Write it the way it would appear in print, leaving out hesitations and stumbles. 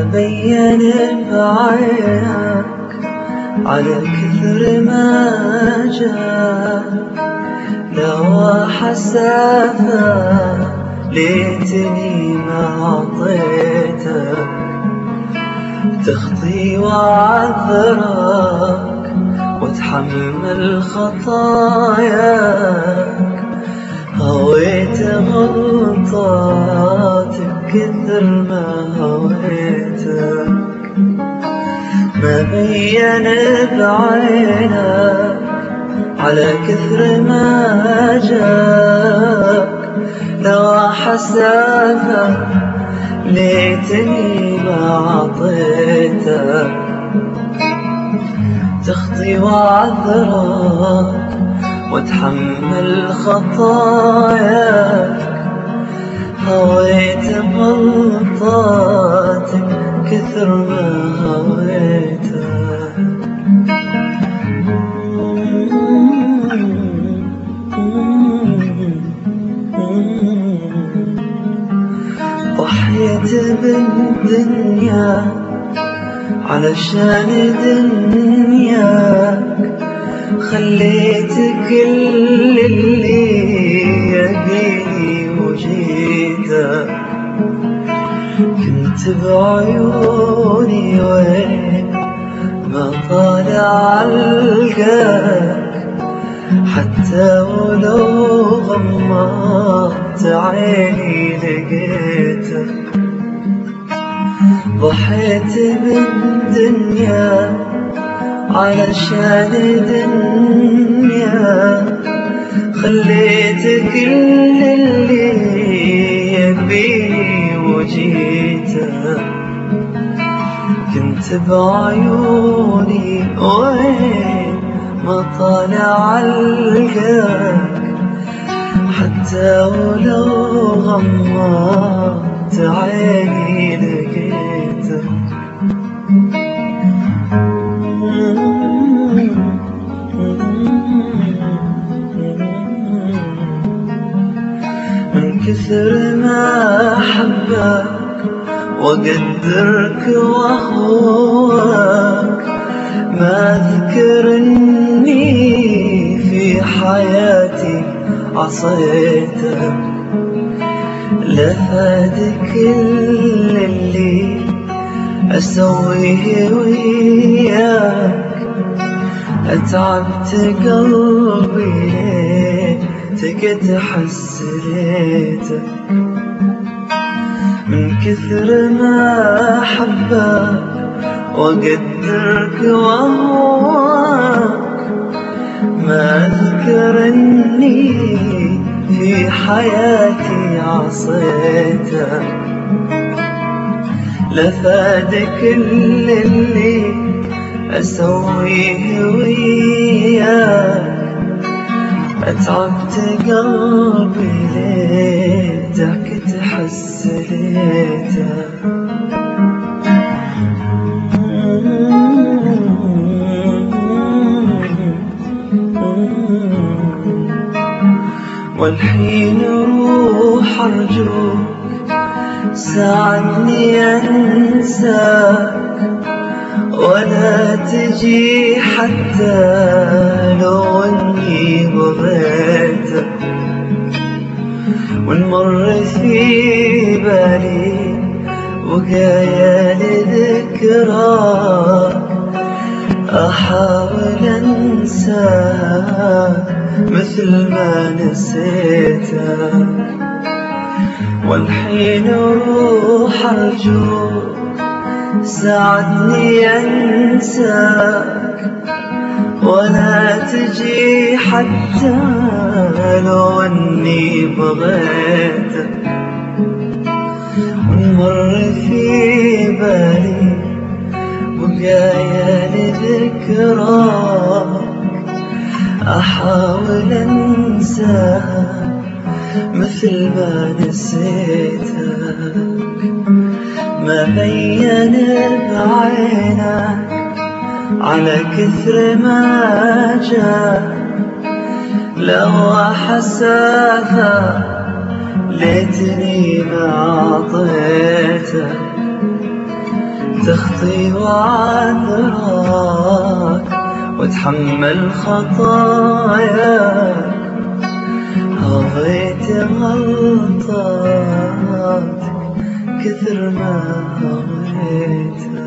بين بعينك على كثر ما جاء لو حسافة ليتني ما عطيتك تخطي وعذرك وتحمل خطاياك هويت غلطاتك كثر ما هويتك ما بين بعينك على كثر ما جاك لو حسافة ليتني ما عطيتك تخطي وعذرك وتحمل خطاياك هويت غلطاتك كثر ما هويتك ضحيت بالدنيا علشان دنياك خليت كل اللي يبيني وجيتك كنت بعيوني وين ما طالع ألقاك حتى ولو غمضت عيني لقيتك ضحيت بالدنيا علشان دنيا خليت كل اللي يبيني وجيتك كنت بعيوني وين ما طالع ألقاك حتى ولو غمضت عيني لقيتك من كثر ما أحبك وأقدرك وأهواك ما أذكر إني في حياتي عصيتك لفاد كل اللي أسويه وياك أتعبت قلبي ليتك تحس ليتك من كثر ما أحبك وأقدرك وأهواك ما أذكر إني في حياتي عصيتك لفاد كل اللي أسويه وياك أتعبت قلبي ليتك تحس ليتك والحين روح أرجوك ساعدني أنساك ولا تجي حتى لو أني بغيتك ونمر في بالي وقايا لذكراك أحاول أنساك مثل ما نسيتك والحين روح أرجوك ساعدني أنساك ولا تجي حتى لو أني بغيتك ونمر في بالي وقايا لذكراك أحاول أنساها مثل ما نسيتك ما بين بعينك على كثر ما جاء لو حسافة ليتني ما عطيتك تخطي وعذراك وتحمل خطاياك. هضيت غلطاتك كثر ما هويتك.